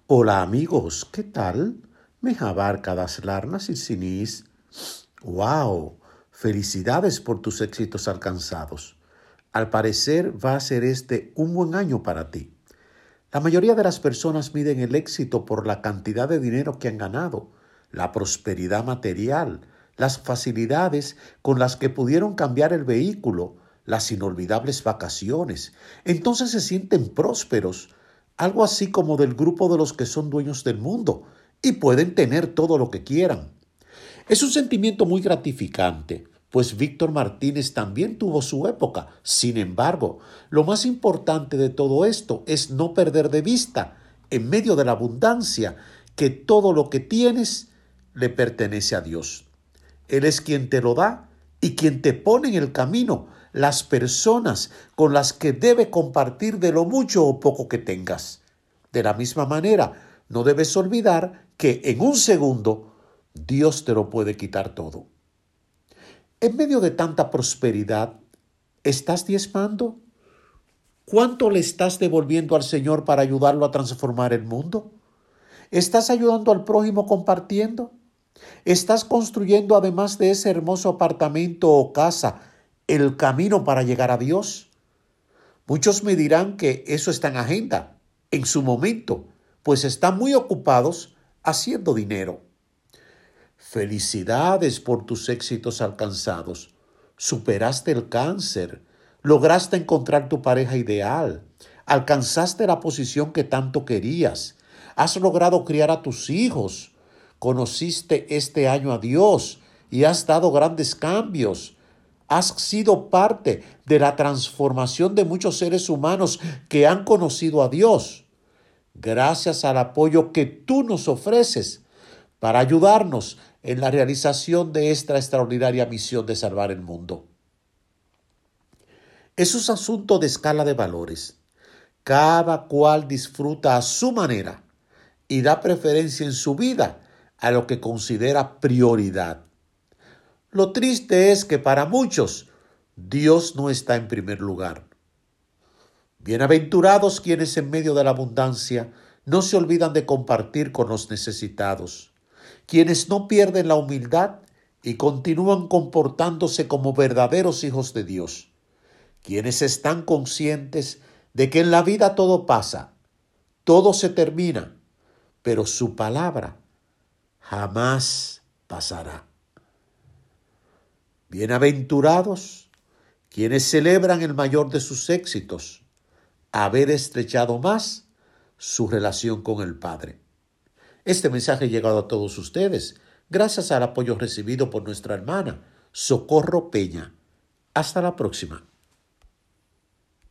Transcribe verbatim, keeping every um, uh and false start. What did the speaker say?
Hola amigos, ¿qué tal? Me abarca das larnas y sinis. ¡Wow! Felicidades por tus éxitos alcanzados. Al parecer va a ser este un buen año para ti. La mayoría de las personas miden el éxito por la cantidad de dinero que han ganado, la prosperidad material, las facilidades con las que pudieron cambiar el vehículo, las inolvidables vacaciones. Entonces se sienten prósperos, algo así como del grupo de los que son dueños del mundo y pueden tener todo lo que quieran. Es un sentimiento muy gratificante, pues Víctor Martínez también tuvo su época. Sin embargo, lo más importante de todo esto es no perder de vista, en medio de la abundancia, que todo lo que tienes le pertenece a Dios. Él es quien te lo da y quien te pone en el camino las personas con las que debe compartir de lo mucho o poco que tengas. De la misma manera, no debes olvidar que en un segundo Dios te lo puede quitar todo. En medio de tanta prosperidad, ¿estás diezmando? ¿Cuánto le estás devolviendo al Señor para ayudarlo a transformar el mundo? ¿Estás ayudando al prójimo compartiendo? ¿Estás construyendo, además de ese hermoso apartamento o casa, el camino para llegar a Dios? Muchos me dirán que eso está en agenda, en su momento, pues están muy ocupados haciendo dinero. Felicidades por tus éxitos alcanzados. Superaste el cáncer, lograste encontrar tu pareja ideal, alcanzaste la posición que tanto querías, has logrado criar a tus hijos, conociste este año a Dios y has dado grandes cambios. Has sido parte de la transformación de muchos seres humanos que han conocido a Dios, gracias al apoyo que tú nos ofreces para ayudarnos en la realización de esta extraordinaria misión de salvar el mundo. Es un asunto de escala de valores. Cada cual disfruta a su manera y da preferencia en su vida a lo que considera prioridad. Lo triste es que para muchos Dios no está en primer lugar. Bienaventurados quienes en medio de la abundancia no se olvidan de compartir con los necesitados, quienes no pierden la humildad y continúan comportándose como verdaderos hijos de Dios, quienes están conscientes de que en la vida todo pasa, todo se termina, pero su palabra jamás pasará. Bienaventurados quienes celebran el mayor de sus éxitos, haber estrechado más su relación con el Padre. Este mensaje ha llegado a todos ustedes gracias al apoyo recibido por nuestra hermana Socorro Peña. Hasta la próxima.